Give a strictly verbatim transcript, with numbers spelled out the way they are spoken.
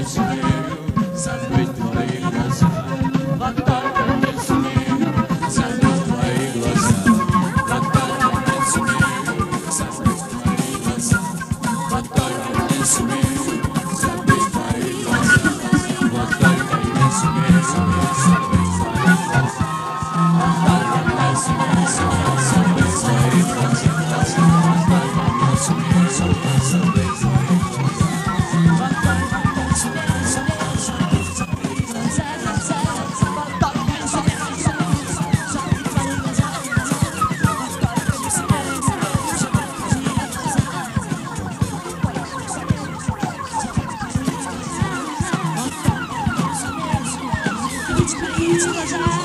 не сумею забыть твои глаза. Вот только не сумею забыть твои глаза. Вот только не сумею забыть твои глаза. Вот только не сумею забыть твои глаза. Вот только не сумею забыть твои глаза. Вот только не сумею забыть твои глаза. Вот только не сумею забыть твои глаза. It's